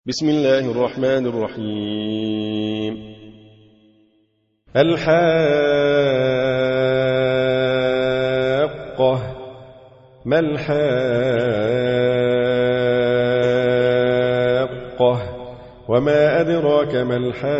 بسم الله الرحمن الرحيم. الحاقة. ما الحاقة وما أدراك ما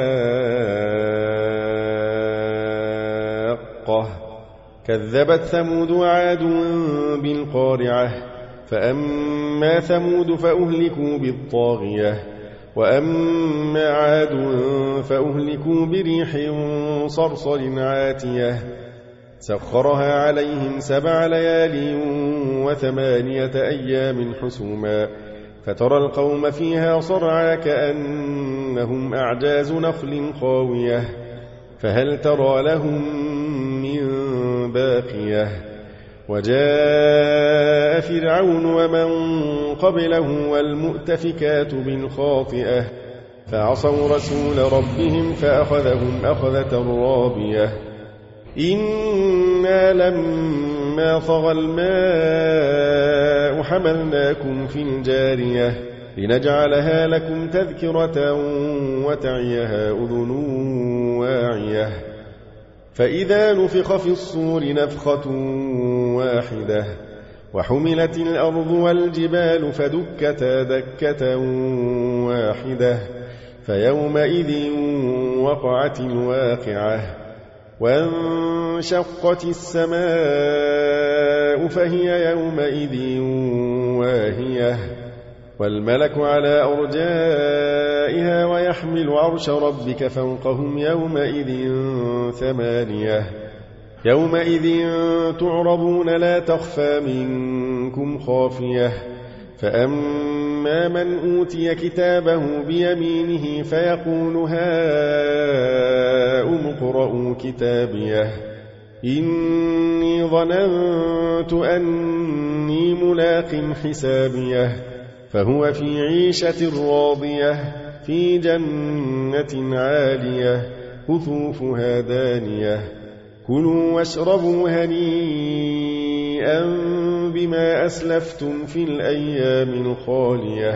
الحاقة. كذبت ثمود وعاد بالقارعة فأما ثمود فأهلكوا بالطاغية وأما عاد فأهلكوا بريح صرصر عاتية سخرها عليهم 7 ليال و8 أيام حسوما فترى القوم فيها صرعى كأنهم أعجاز نخل خاوية فهل ترى لهم من باقية. وجاء فرعون ومن قبله والمؤتفكات بالخاطئة فعصوا رسول ربهم فأخذهم أخذة رابية. إنا لما طغى الماء حملناكم في الجارية لنجعلها لكم تذكرة وتعيها أذن واعية. فإذا نفخ في الصور نفخة واحدة وحملت الأرض والجبال فدكتا دكة واحدة فيومئذ وقعت الواقعة. وانشقت السماء فهي يومئذ واهية والملك على أرجائها ويحمل عرش ربك فوقهم يومئذ 8. يومئذ تعرضون لا تخفى منكم خافية. فأما من أوتي كتابه بيمينه فيقول هاؤم اقرءوا كتابيه إني ظننت أني ملاق حسابيه فهو في عيشة راضية في جنة عالية قطوفها دانية كلوا واشربوا هنيئا بما أسلفتم في الأيام الخالية.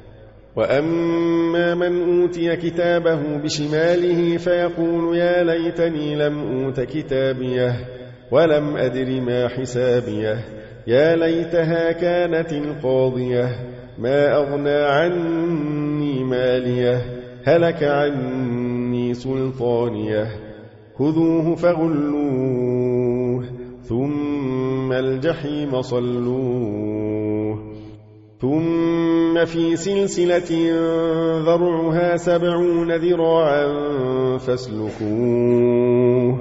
وأما من أوتي كتابه بشماله فيقول يا ليتني لم أوت كتابيه ولم أدر ما حسابيه يا ليتها كانت القاضية ما أغنى عني ماليه هلك عني سلطانيه خذوه فغلوه ثم الجحيم صلوه ثم في سلسلة ذرعها 70 ذراعا فاسلكوه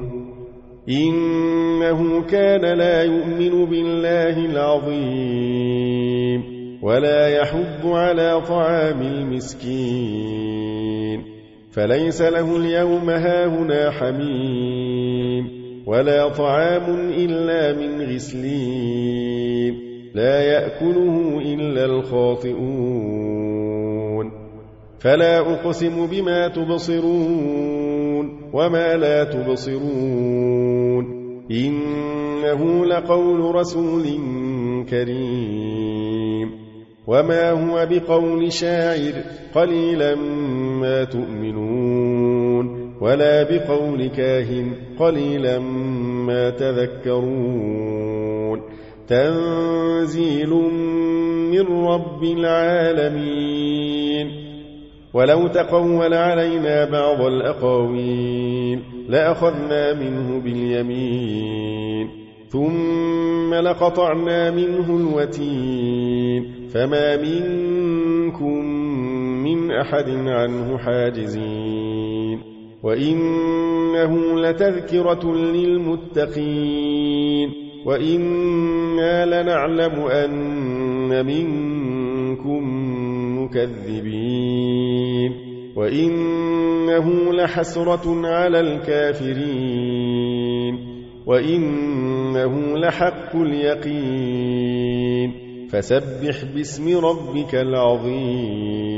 إنه كان لا يؤمن بالله العظيم ولا يحض على طعام المسكين فليس له اليوم هاهنا حميم ولا طعام إلا من غسلين لا يأكله إلا الخاطئون. فلا أقسم بما تبصرون وما لا تبصرون إنه لقول رسول كريم وما هو بقول شاعر قليلا ما تؤمنون ولا بقول كاهن قليلا ما تذكرون تنزيل من رب العالمين. ولو تقول علينا بعض الأقاويل لأخذنا منه باليمين ثم لقطعنا منه الوتين فما منكم من أحد عنه حاجزين. وإنه لتذكرة للمتقين وإنا لنعلم أن منكم مكذبين وإنه لحسرة على الكافرين وإنه لحق اليقين فسبح باسم ربك العظيم.